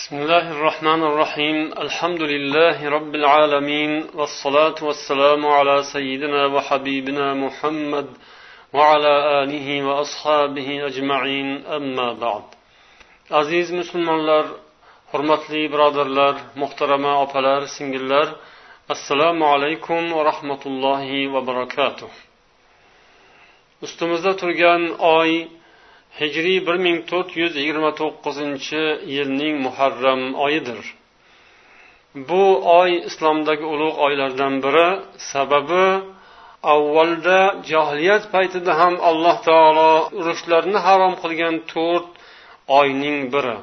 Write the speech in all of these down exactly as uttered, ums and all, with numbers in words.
بسم الله الرحمن الرحيم الحمد لله رب العالمين والصلاة والسلام على سيدنا وحبيبنا محمد وعلى آله وأصحابه أجمعين أما بعد. Aziz Müslümanlar, hurmatli birodarlar, muhtarama opalar, singillar, assalomu alaykum va rahmatullohi va barakatuh. Ustimizda turgan oy Hijriy bir ming to'rt yuz yigirma to'qqizinchi yilning Muharram oyidir. Bu oy islomdagi ulug' oylardan biri, sababi avvalda jahiliyat paytida ham Alloh taolo urushlarni harom qilgan to'rt oyning biri.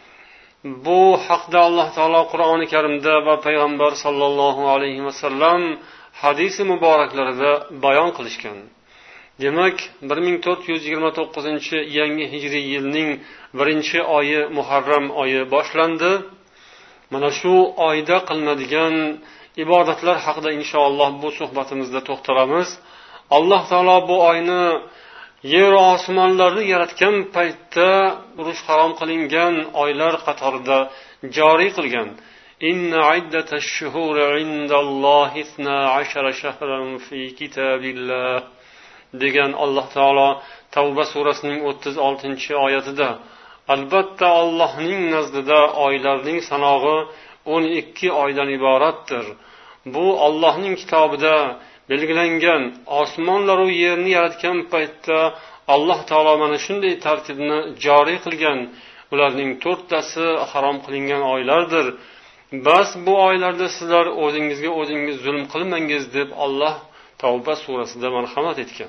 Bu haqda Alloh taolo Qur'oni Karimda va payg'ambar sollallohu alayhi vasallam hadis muboraklarida bayon qilishgan. Demak, bir ming to'rt yuz yigirma to'qqizinchi yangi hijriy yilning birinchi oyi Muharram oyi boshlandi. Mana shu oyda qilinadigan ibodatlar haqida inshaalloh bu suhbatimizda to'xtalamiz. Alloh taolo bu oyni yer va osmonlarni yaratgan paytda urush harom qilingan oylar qatorida joriy qilgan. Inna iddatash shuhuri indallohi isna ashara shahran fi kitabillah degan Alloh taolo Tavba surasining o'ttiz oltinchi oyatida, albatta Allohning nazdida oylarning sanog'i o'n ikki oydan iboratdir. Bu Allohning kitobida belgilangan, osmonlar va yerni yaratgan paytda Alloh taolo mana shunday tartibni joriy qilgan. Ularning to'rttasi harom qilingan oylardir. Bas bu oylarda sizlar o'zingizga o'zingiz zulm qilmangiz deb Alloh Tavba surasida marhamat etgan.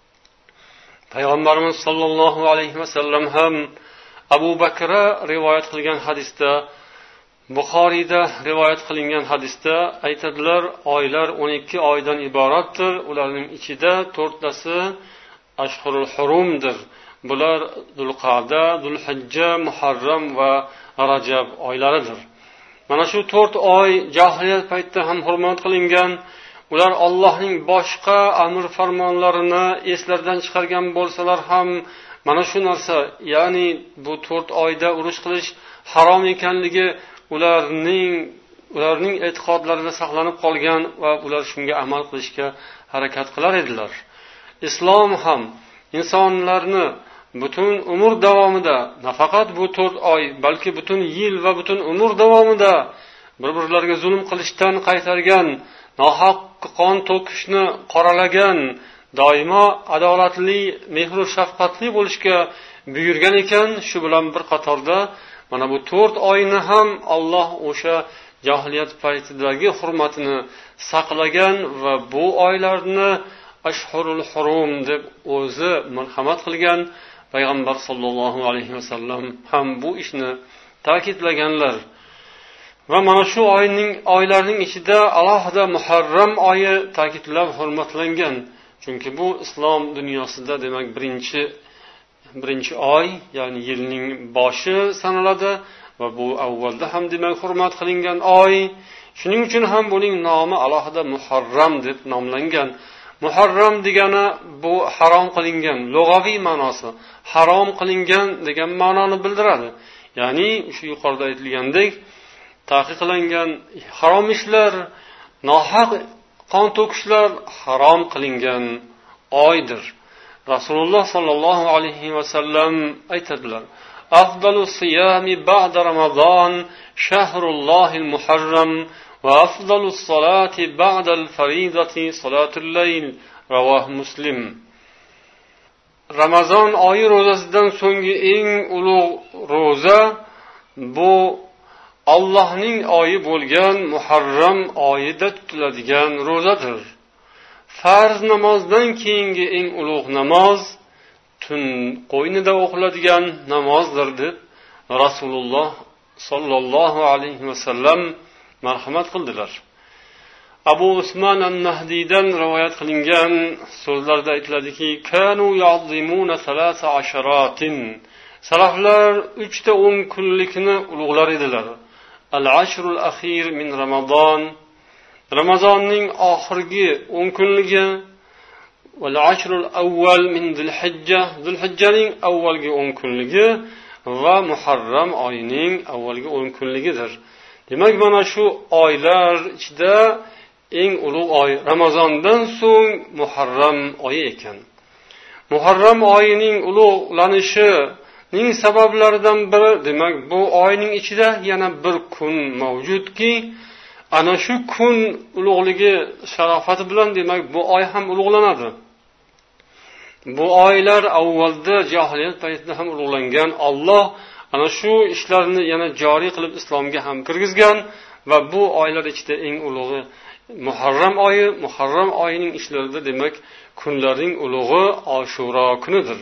Payg'ambarimiz sollallohu alayhi vasallam ham Abu Bakr rivoyat qilgan hadisda, Buxoriyda rivoyat qilingan hadisda aytadilar, oylar o'n ikki oydan iboratdir. Ularning ichida to'rttasi ashhurul hurumdir. Bular Zulqa'da, Zulhijja, Muharram va Rajab oylaridir. Mana shu to'rt oy jahiliyat paytida ham hurmat qilingan. Ular Allohning boshqa amr farmonlarini eslardan chiqargan bo'lsalar ham mana shu narsa, ya'ni bu to'rt oyda urush qilish harom ekanligi ularning ularning e'tiqodlarida saqlanib qolgan va ular shunga amal qilishga harakat qilar edilar. Islom ham insonlarni butun umr davomida, nafaqat bu to'rt oy, balki butun yil va butun umr davomida bir-birlariga zulm qilishdan qaytargan, nohaq qon to'kishni qoralagan, doimo adolatli, mehr va shafqatli bo'lishga buyurgan ekan. Shu bilan bir qatorda mana bu to'rt oyni ham Alloh o'sha jahiliyat paytidagi hurmatini saqlagan va bu oylarni ashhurul hurum deb o'zi marhamat qilgan. Payg'ambar sollallohu alayhi vasallam ham bu ishni ta'kidlaganlar. Va mana shu oyning oylarning ichida alohida Muharram oyi ta'kidlab hurmatlangan. Chunki bu islom dunyosida demak birinchi birinchi oy, ya'ni yilning boshi sanaladi va bu avvalda ham demak hurmat qilingan oy. Shuning uchun ham buning nomi alohida Muharram deb nomlangan. Muharram degani bu harom qilingan, lug'aviy ma'nosi harom qilingan degan ma'noni bildiradi. Ya'ni shu yuqorida aytilgandek taqiqlangan harom ishlar, nohaq qon to'kishlar harom qilingan oydir. Rasululloh sollallohu alayhi vasallam aytadilar: "Afdalus siyami ba'da Ramazon shahrullohil muharram va afdalus salati ba'dal faridati salatul layl." Ravoh Muslim. Ramazon oyi ro'zasidan so'nggi eng ulug' ro'za bu Allohning oyi bo'lgan Muharram oyida tutiladigan ro'zadir. Farz namozdan keyingi eng ulug' namoz tun qo'ynida o'qiladigan namozdir deb Rasululloh sollallohu alayhi vasallam marhamat qildilar. Abu Usmon an-Nahdiydan rivoyat qilingan so'zlarda aytiladiki, kanu ya'zimuna salasa asharatin. Salaflar uchta o'n kunlikni ulug'lar edilar. Al-ashrul akhir min Ramazon, Ramazonning oxirgi o'n kunligi, va al-ashrul awwal min Zulhijja, Zulhijjaning avvalgi o'n kunligi va Muharram oyining avvalgi o'n kunligidir. Demak, mana shu oylar ichida eng ulug' oy Ramazondan so'ng Muharram oyi ekan. Muharram oyining ulug'lanishining sabablaridan biri, demak, bu oyning ichida yana bir kun mavjudki, ana shu kun ulug'ligi sharofati bilan demak bu oy ham ulug'lanadi. Bu oylar avvalda jahiliyat paytida ham ulug'langan. Alloh ana shu ishlarni yana joriy qilib islomga ham kirgizgan va bu oylar ichida eng ulug'i Muharram oyi. Muharram oyining ishlarida demak kunlarning ulug'i Oshuro kunidir.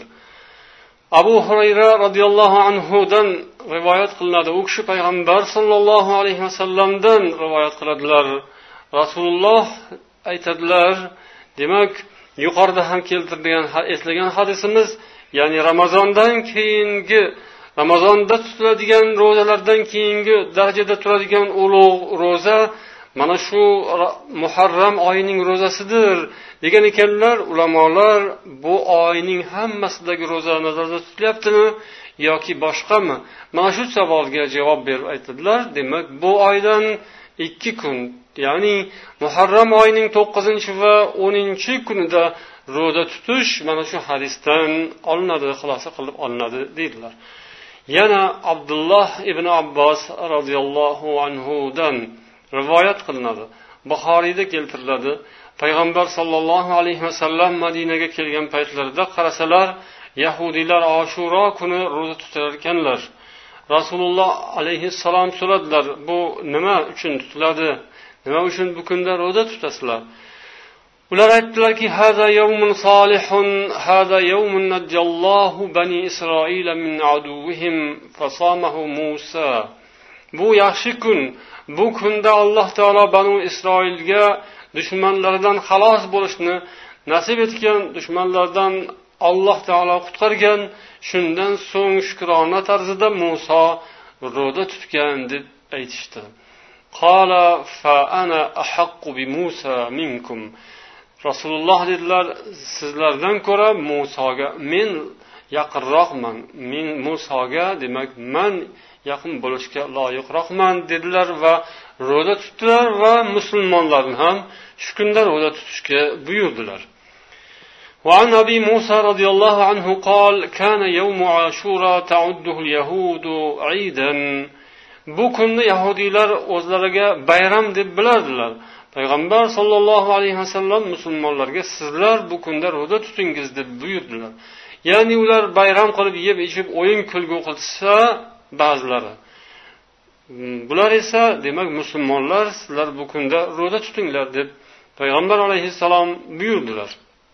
Abu Hurayra radhiyallohu anhu dan rivoyat qilinadi. U kishi payg'ambar sollallohu alayhi vasallamdan rivoyat qiladilar. Rasululloh aytadilar, demak yuqorida ham keltirilgan eslagan hadisimiz, ya'ni Ramazondan keyingi Ramazonda tutiladigan ro'zalardan keyingi darajada turadigan ulug' ro'za mana shu Muharram oyining ro'zasidir degan ekanlar. Ulamolar bu oyning hammasidagi ro'za nazarda tutilyaptimi yoki boshqami? Mana shu savolga javob berib aytadilar. Demak, bu oydan ikki kun, ya'ni Muharram oyining to'qqizinchi va o'ninchi kunida ro'za tutish mana shu hadisdan olinadi, xulosa qilib olinadi deydilar. Yana Abdulloh ibn Abbos radhiyallohu anhu dan rivoyat qilinadi. Buxoriyda keltiriladi. Payg'ambar sollallohu alayhi vasallam Madinaga kelgan paytlarida qarasalar, yahudiylar Oshuro kuni ro'za tutar ekanlar. Rasululloh alayhissalom so'radilar, bu nima uchun tutiladi? Nima uchun bu kunda ro'za tutasizlar? Ular aytdilarki, hada yawmun solihun, hada yawmun najjallohu bani Isroil min aduwwihim fasamahu Musa. Bu yaxshi kun. Bu kunda Alloh taolo Banu Isroilga dushmanlaridan xalos bo'lishni nasib etgan, dushmanlardan Alloh taolo qutqargan. Shundan so'ng shukrona tarzida Musa ro'za tutgan deb aytishdi. Qala fa ana ahaqqu bi Musa minkum. Rasululloh dedilar, sizlardan ko'ra Musoga men yaqinroqman. Men Musoga, demak, men yaqin bo'lishga loyiqroqman dedilar va ro'za tutdilar va musulmonlarni ham shu kunda ro'za tutishga buyurdilar. وعن أبي موسى رضي الله عنه قال كان يوم عاشوراء تعده اليهود عيدا. Bu kunni yahudiylar o'zlariga bayram deb bilardilar. Payg'ambar sollallohu alayhi vasallam musulmonlarga sizlar bu kunda ro'za tutingiz deb buyurdilar. Ya'ni ular bayram qilib yeb ichib o'yin kulgu qilsa ba'zilari. Bular esa demak musulmonlar sizlar bu kunda ro'za tutinglar deb Payg'ambar alayhissalom buyurdilar.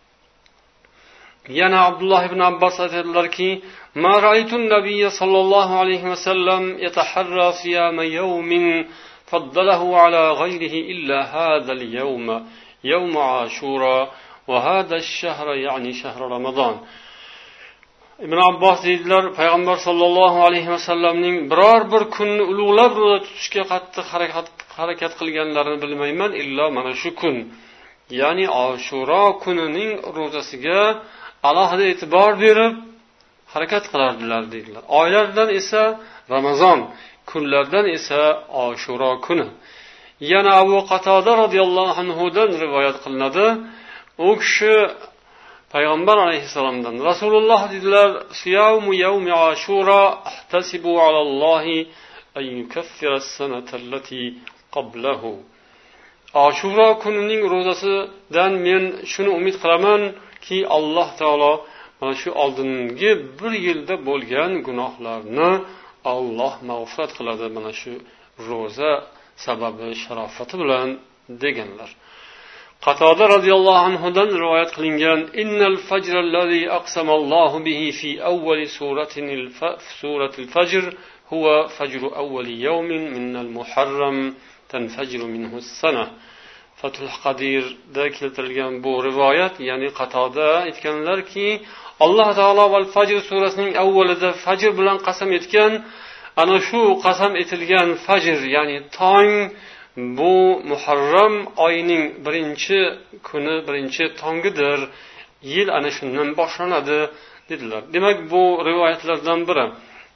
Yana Abdulloh ibn Abbos aytadilarki, "Ma ra'aytun nabiyya sallallohu alayhi vasallam yataharra siyama yawmin faddalahu ala ghayrihi illa hadha al-yawm, yawm Ashura va hadha ash-shahr, ya'ni shahr Ramazon." Ibn Abbos deydilar, Payg'ambar sollallohu alayhi vasallamning biror bir kunni ulug'lab ro'za tutishga qattiq harakat harakat qilganlarini bilmayman, illo mana shu kun, ya'ni Oshuro kunining ro'zasiga alohida e'tibor berib harakat qilardilar deydilar. Oylardan esa Ramazon, kunlardan esa Oshuro kuni. Yana Abu Qatoda radhiyallohu anhu dan rivoyat qilinadi. U kishi Payg'ambar alayhissalomdan, Rasululloh dedilar, "Siyamu yawmi Ashura ahtasibu alallohi an yukaffira as-sanata allati qablahu." Ashura kunining ro'zasidan men shuni umid qilamanki, Alloh taolo mana shu oldingi bir yilda bo'lgan gunohlarni Alloh mag'firat qiladi mana shu ro'za sababi sharofati bilan deganlar. Qatoda radhiyallohu anhu dan rivoyat qilingan, "Innal fajr allazi aqsama Allohu bihi fi awwali suratin suratil fajr huwa fajru awwali yawmin min al-Muharram tanfajiru minhu as-sana." Fathul Qadirda keltirilgan bu rivoyat, ya'ni Qatoda aytganlarki, Alloh taolo val Fajr surasining avvalida fajr bilan qasam etgan, ana shu qasam etilgan fajr, ya'ni tong, bu Muharram oyining birinchi kuni, birinchi tongidir. Yil ana shundan boshlanadi dedilar. Demak, bu rivoyatlardan biri.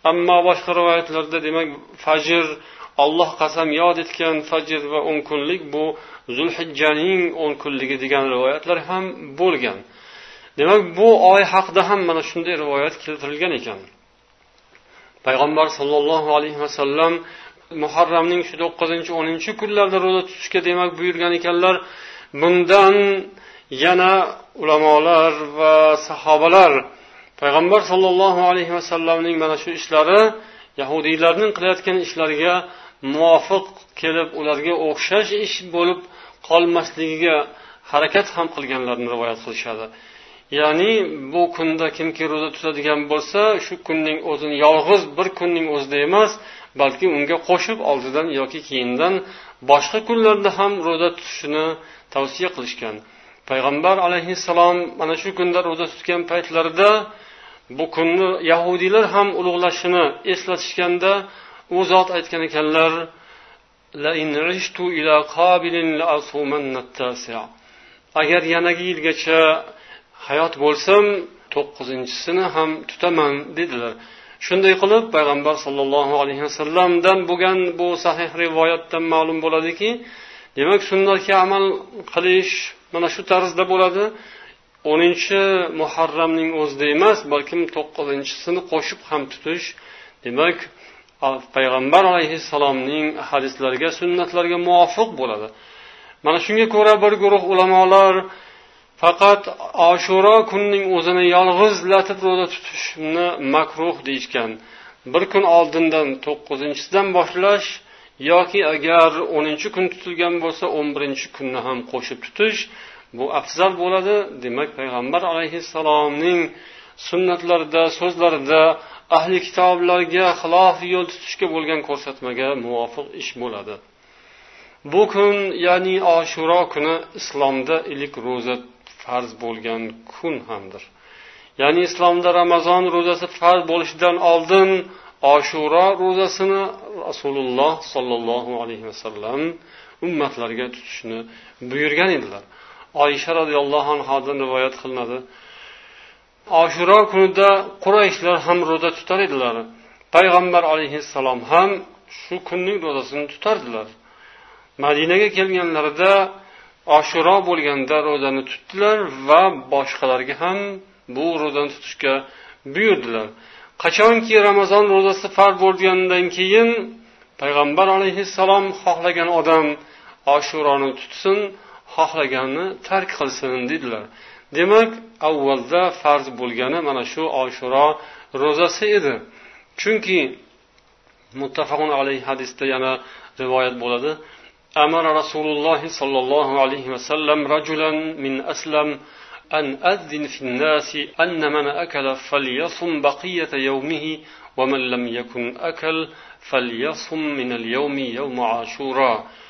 Ammo boshqa rivoyatlarda demak fajr, Alloh qasam yod etgan fajr va o'n kunlik bu Zulhijjaning o'n kunligi degan rivoyatlar ham bo'lgan. Demak bu oy haqida ham mana shunday rivoyat keltirilgan ekan. Payg'ambar sollallohu alayhi vasallam Muharramning shu to'qqizinchi o'ninchi kunlarda ro'za tutishga demak buyurgan ekanlar. Bundan yana ulamolar va sahobalar Payg'ambar sollallohu alayhi vasallamning mana shu ishlari yahudiylarning qilayotgan ishlariga muvofiq kelib, ularga o'xshash ish bo'lib qolmasligiga harakat ham qilganlarini rivoyat qilishadi. Ya'ni bu kunda kimki ro'za tutadigan bo'lsa, shu kunning o'zini yolg'iz bir kunning o'zida emas, balki unga qo'shib oldidan yoki keyindan boshqa kunlarda ham ro'za tutishni tavsiya qilishgan. Payg'ambar alayhissalom mana shu kunda ro'za tutgan paytlarida bu kunni yahudiylar ham ulug'lashini eslatishganda u zot aytgan ekanlar: la in ishtu ila qabilin la asumanna at-tasi'a. Agar yanagi yilgacha hayot bo'lsam, to'qqizinchisini ham tutaman dedilar. Shunday qilib Payg'ambar sollallohu alayhi vasallamdan bo'lgan bu sahih rivoyatdan ma'lum bo'ladiki, demak sunnatga amal qilish mana shu tarzda bo'ladi. o'ninchi Muharramning o'zida emas, balkim to'qqizinchisini qo'shib ham tutish, demak Payg'ambar alayhissalomning hadislariga, sunnatlariga muvofiq bo'ladi. Mana shunga ko'ra bir guruh ulamolar faqat Ashura kunning o'zini yolg'izlatib ro'za tutishni makruh deyishgan. Bir kun oldindan to'qqizinchisidan boshlash yoki agar o'ninchi kun tutilgan bo'lsa, o'n birinchi kunni ham qo'shib tutish bu afzal bo'ladi. Demak, Payg'ambar alayhissalomning sunnatlarida, so'zlarida ahli kitoblarga xilof yo'l tutishga bo'lgan ko'rsatmaga muvofiq ish bo'ladi. Bu kun, ya'ni Ashura kuni islomda ilk ro'za farz bo'lgan kun hamdir. Ya'ni islomda Ramazon ro'zasi farz bo'lishidan oldin Ashura ro'zasini Rasululloh sollallohu alayhi vasallam ummatlariga tutishni buyurgan edilar. Oysha radhiyallohu anhodan rivoyat qilinadi. Ashura kunida Qurayshlar ham ro'za tutar edilar. Payg'ambar alayhissalom ham shu kunning ro'zasini tutardilar. Madinaga kelganlarida Ashura bo'lganda ro'zani tutdilar va boshqalarga ham bu ro'zani tutishga buyurdilar. Qachonki Ramazon ro'zasi farz bo'lgandan keyin Payg'ambar alayhissalom xohlagan odam Ashuroni tutsin, xohlaganini tark qilsin dedilar. Demak, avvalda farz bo'lgani mana shu Ashura ro'zasi edi. Chunki muttafaqun alayhi hadisda yana rivoyat bo'ladi. Amara Rasululloh sallallohu alayhi vasallam rajulan min aslam an azdin fi an-nasi anna man akala falyasum baqiyata yawmihi wa man lam yakun akal falyasum min al-yawmi yawm Ashura.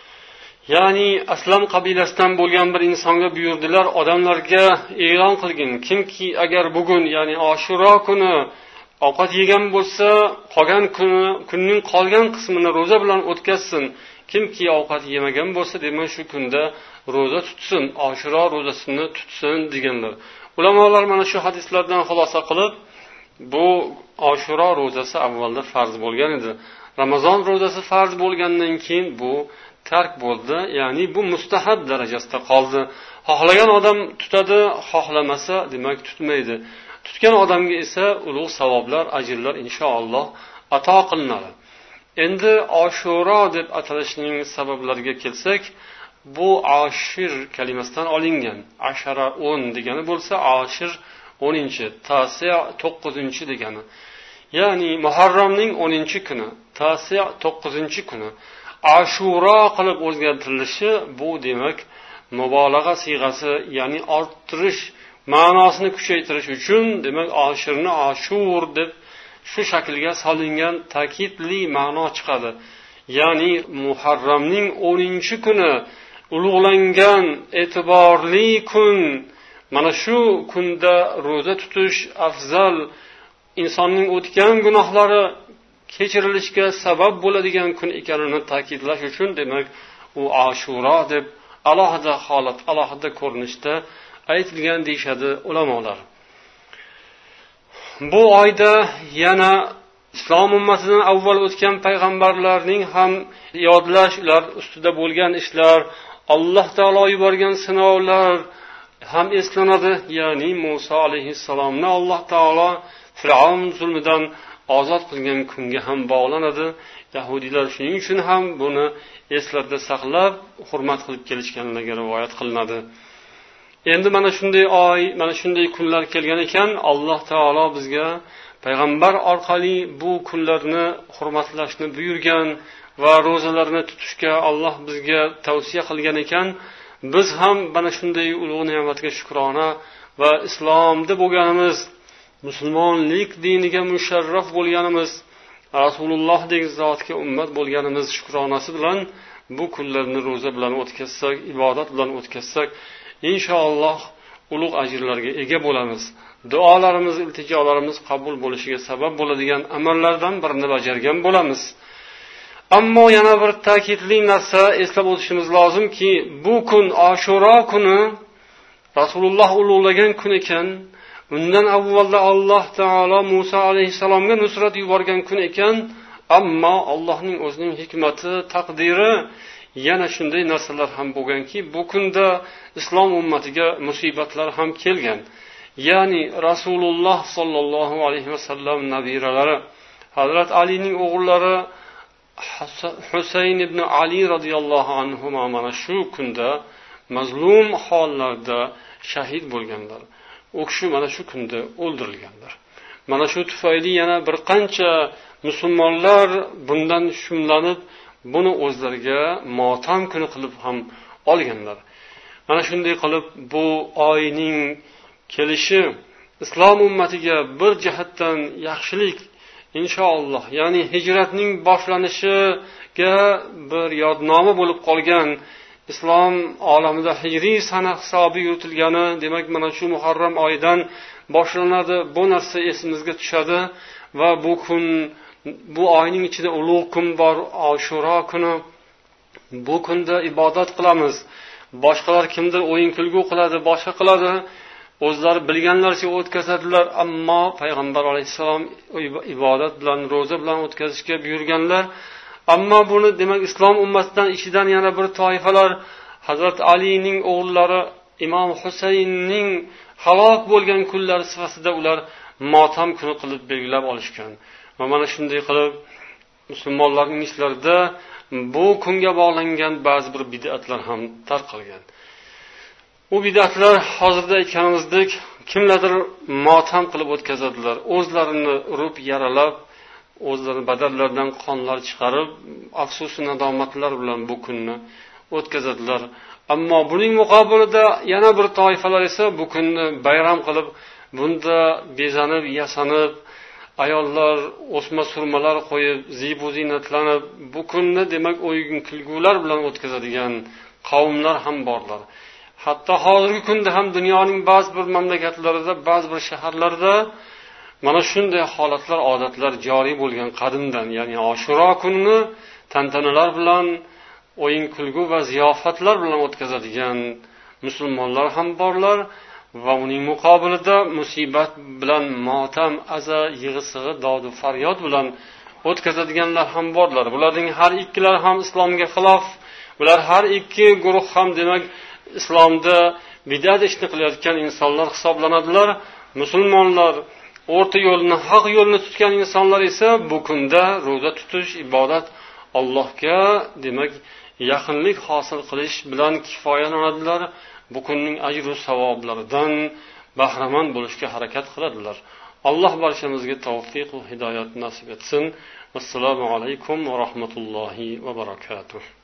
Ya'ni Aslam qabilasidan bo'lgan bir insonga buyurdilar, odamlarga e'lon qilgin, kimki agar bugun, ya'ni Ashura kuni ovqat yegan bo'lsa, qolgan kuni, kunning qolgan qismini ro'za bilan o'tkazsin. Kimki ovqat yemagan bo'lsa, demak shu kunda ro'za tutsin, Ashura ro'zasini tutsin deganlar. Ulamolar mana shu hadislardan xulosa qilib, bu Ashura ro'zasi avvalda farz bo'lgan edi. Ramazon ro'zasi farz bo'lgandan keyin bu tark bo'ldi, ya'ni bu mustahab darajasida qoldi. Xohlagan odam tutadi, xohlamasa demak tutmaydi. Tutgan odamga esa ulug' savoblar, ajrlar inshaalloh ato qilinadi. Endi Ashura deb atalishining sabablariga kelsak, bu ashir kalimasidan olingan. Ashara o'n degani bo'lsa, ashir o'ninchi, tasi' to'qqizinchi degani. Ya'ni Muharramning o'ninchi kuni, tasi' to'qqizinchi kuni Ashura qilib o'zgartirilishi bu demak mubolag'a siyg'asi, ya'ni orttirish, ma'nosini kuchaytirish uchun demak ashirni ashur deb shu shaklga solingan ta'kidli ma'no chiqadi. Ya'ni Muharramning o'ninchi kuni ulug'langan e'tiborli kun, mana shu kunda ro'za tutish afzal, insonning o'tgan gunohlari kechirilishiga sabab bo'ladigan kun ekanini ta'kidlash uchun demak u Ashura deb alohida holat, alohida ko'rinishda aytilgan deyshadi ulamolar. Bu oyda yana islom ummatidan avval o'tgan payg'ambarlarning ham yodlash, ular ustida bo'lgan ishlar, Alloh taolo yuborgan sinovlar ham eslanadi. Ya'ni Musa alayhissalomni Alloh taolo Fir'avn zulmidan ozod qilgan kunga ham bog'lanadi. Yahudiylar shuning uchun ham buni eslarda saqlab, hurmat qilib kelishganligi rivoyat qilinadi. Endi mana shunday oy, mana shunday kunlar kelgan ekan, Alloh taolo bizga payg'ambar orqali bu kunlarni hurmatlashni buyurgan va ro'zalarni tutishga Alloh bizga tavsiya qilgan ekan, biz ham mana shunday ulug' ne'matga shukrona va islomda bo'lganimiz, musulmonlik diniga musharraf bo'lganimiz, Rasulullohdek zotga ummat bo'lganimiz shukronasi bilan bu kunlarni ro'za bilan o'tkazsak, ibodat bilan o'tkazsak, inshaalloh ulug' ajrlarga ega bo'lamiz. Duolarimiz, iltijolarimiz qabul bo'lishiga sabab bo'ladigan amallardan birini bajargan bo'lamiz. Ammo yana bir ta'kidli narsa eslab o'tishimiz lozimki, bu kun Ashura kuni Rasululloh ulug'lagan kun ekan, undan avvalda Alloh taolo Musa alayhisalomga nusrat yuborgan kun ekan, ammo Allohning o'zining hikmati, taqdiri yana shunday narsalar ham bo'lganki, bu kunda islom ummatiga musibatlar ham kelgan. Ya'ni Rasululloh sollallohu alayhi vasallam nabiralari, Hazrat Alining o'g'illari Husayn ibn Ali radhiyallohu anhu mana shu kunda mazlum hollarda shahid bo'lganlar. U kishi mana shu kunda o'ldirilganlar. Mana shu tufayli yana bir qancha musulmonlar bundan shumlanib, buni o'zlariga motam kuni qilib ham olganlar. Mana shunday qilib bu oyning kelishi islom ummatiga bir jihatdan yaxshilik inshaalloh, ya'ni hijratning boshlanishiga bir yodnoma bo'lib qolgan, islom olamida hijriy sana hisobi yuritilgani, demak mana shu Muharram oyidan boshlanadi. Bu narsa esimizga tushadi va bu kun, bu oyning ichida ulug' kun bor, Ashura kuni. Bu kunda ibodat qilamiz. Boshqalar kimdir o'yin kulgu qiladi, boshqa qiladi, o'zlari bilganlaricha o'tkazadilar, ammo payg'ambar alayhissalom ibodat bilan, ro'za bilan o'tkazishga buyurganlar. Ammo buni demak islom ummatidan ichidan yana bir toifalar Hazrat Alining o'g'illari Imom Husaynning halok bo'lgan kunlar sifatida ular motam kuni qilib belgilab olishgan. Va mana shunday qilib musulmonlarning ishlarida bu kunga bog'langan ba'zi bir bid'atlar ham tarqalgan. U bid'atlar hozirda aytganimizdek kimlardir motam qilib o'tkazadilar. O'zlarini urib yaralab, o'zlari badallaridan qonlar chiqarib, afsus nadomatlar bilan bu kunni o'tkazadilar. Ammo buning muqobilida yana bir toifalar esa bu kunni bayram qilib, bunda bezanib, yasanib, ayollar o'sma surmalar qo'yib, zibu zinatlanib, bu kunni demak o'yin kulgular bilan o'tkazadigan qavmlar ham borlar. Hatto hozirgi kunda ham dunyoning ba'zi bir mamlakatlarida, ba'zi bir shaharlarda mana shunday holatlar, odatlar joriy bo'lgan qadimdan. Ya'ni Ashura kunini tantanalar bilan, o'yin kulgu va ziyofatlar bilan o'tkazadigan musulmonlar ham borlar va uning muqobilida musibat bilan, motam, aza, yig'i-sig'i, dodu faryod bilan o'tkazadiganlar ham borlar. Bularning har ikkilari ham islomga xilof. Bular har ikki guruh ham demak islomda bid'at ishni qilayotgan insonlar hisoblanadilar. Musulmonlar o'rta yo'lni, haq yo'lni tutgan insonlar esa bu kunda ro'za tutish, ibodat, Allohga demak yaqinlik hosil qilish bilan kifoyalanadilar. Bu kunning ajr va savoblaridan bahramand bo'lishga harakat qiladilar. Alloh barchamizga tavfiq va hidoyat nasib etsin. Assalomu alaykum va rahmatullohi va barakatuh.